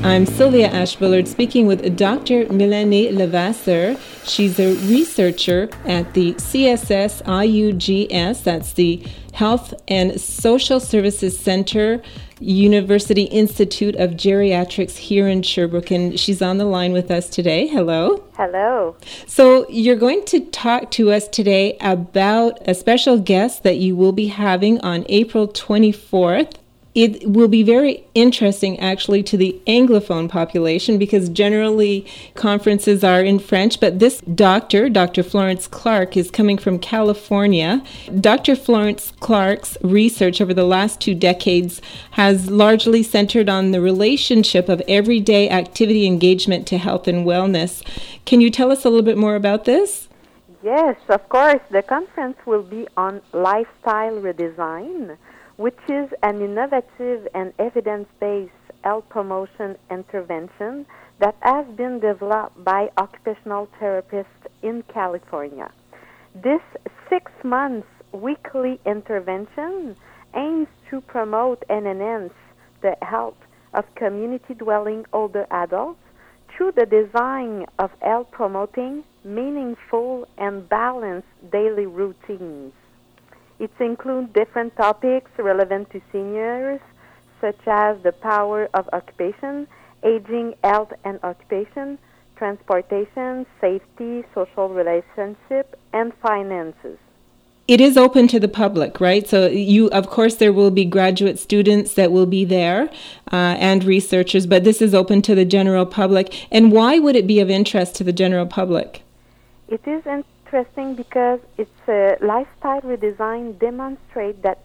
I'm Sylvia Ashbullard speaking with Dr. Mélanie Levasseur. She's a researcher at the CSS IUGS, that's the Health and Social Services Center, University Institute of Geriatrics here in Sherbrooke, and she's on the line with us today. Hello. Hello. So you're going to talk to us today about a special guest that you will be having on April 24th. It will be very interesting, actually, to the Anglophone population because generally conferences are in French, but this doctor, Dr. Florence Clark, is coming from California. Dr. Florence Clark's research over the last 2 decades has largely centered on the relationship of everyday activity engagement to health and wellness. Can you tell us a little bit more about this? Yes, of course. The conference will be on lifestyle redesign, which is an innovative and evidence-based health promotion intervention that has been developed by occupational therapists in California. This 6-month weekly intervention aims to promote and enhance the health of community-dwelling older adults through the design of health-promoting, meaningful, and balanced daily routines. It includes different topics relevant to seniors, such as the power of occupation, aging, health and occupation, transportation, safety, social relationship, and finances. It is open to the public, right? So of course, there will be graduate students that will be there and researchers, but this is open to the general public. And why would it be of interest to the general public? It is interesting because its lifestyle redesign demonstrates that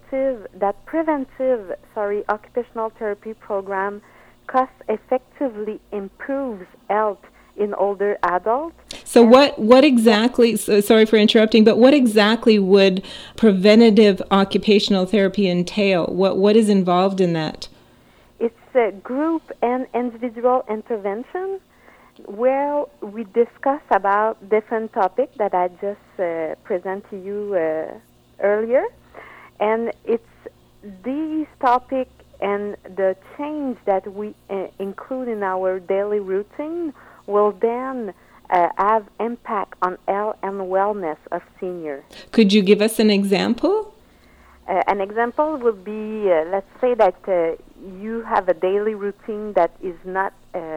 preventive occupational therapy program cost effectively improves health in older adults. So what exactly, sorry for interrupting, but what exactly would preventative occupational therapy entail? What is involved in that? It's a group and individual intervention where we discuss about different topics that I just presented to you earlier. And it's these topics and the change that we include in our daily routine will then have impact on health and wellness of seniors. Could you give us an example? An example would be, let's say that you have a daily routine that is not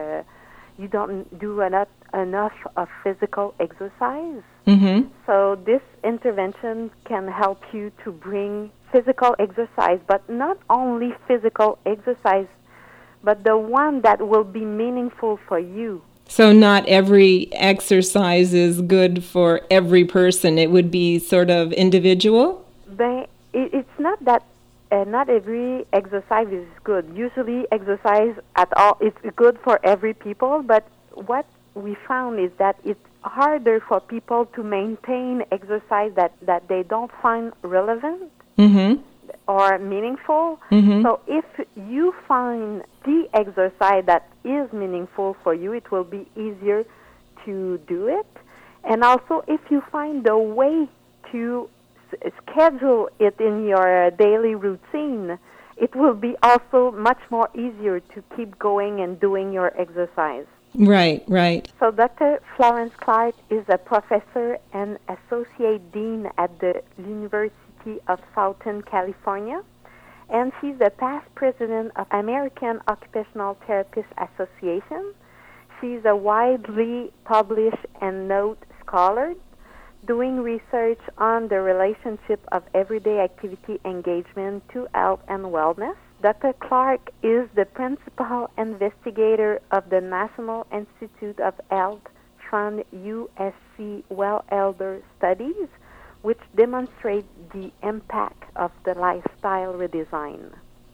you don't do enough of physical exercise. Mm-hmm. So this intervention can help you to bring physical exercise, but not only physical exercise, but the one that will be meaningful for you. So not every exercise is good for every person. It would be sort of individual? It's not that not every exercise is good. Usually exercise at all is good for every people, but what we found is that it's harder for people to maintain exercise that they don't find relevant mm-hmm. or meaningful. Mm-hmm. So if you find the exercise that is meaningful for you, it will be easier to do it. And also if you find a way to schedule it in your daily routine, it will be also much more easier to keep going and doing your exercise. Right. So Dr. Florence Clark is a professor and associate dean at the University of Southern California, and she's the past president of American Occupational Therapists Association. She's a widely published and noted scholar doing research on the relationship of everyday activity engagement to health and wellness. Dr. Clark is the principal investigator of the National Institute of Health from USC Well Elder Studies, which demonstrate the impact of the lifestyle redesign.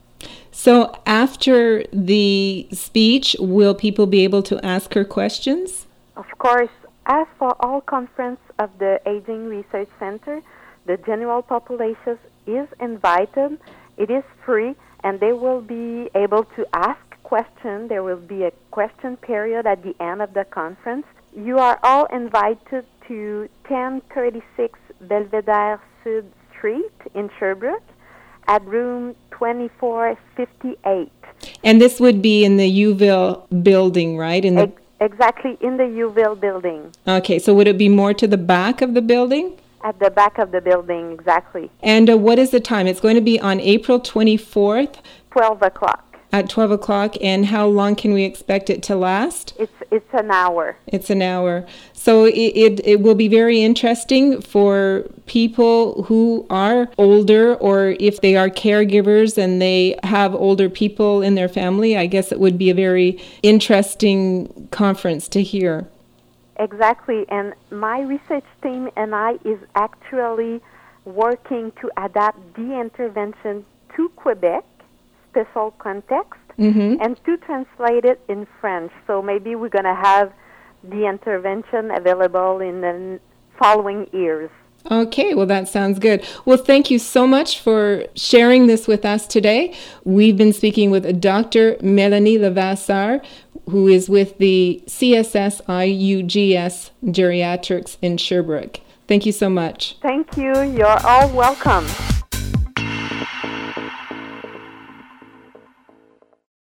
So after the speech, will people be able to ask her questions? Of course. As for all conference of the Aging Research Center, the general population is invited. It is free, and they will be able to ask questions. There will be a question period at the end of the conference. You are all invited to 1036 Belvedere Sud Street in Sherbrooke at room 2458. And this would be in the Youville building, right? Exactly, in the Youville building. Okay, so would it be more to the back of the building? At the back of the building, exactly. And what is the time? It's going to be on April 24th. 12 o'clock. At 12 o'clock. And how long can we expect it to last? It's an hour. It's an hour. So it will be very interesting for people who are older, or if they are caregivers and they have older people in their family. I guess it would be a very interesting conference to hear. Exactly. And my research team and I is actually working to adapt the intervention to Quebec special context, and to translate it in French. So maybe we're going to have the intervention available in the following years. Okay, well, that sounds good. Well, thank you so much for sharing this with us today. We've been speaking with Dr. Melanie Levasseur, who is with the CSSIUGS Geriatrics in Sherbrooke. Thank you so much. Thank you. You're all welcome.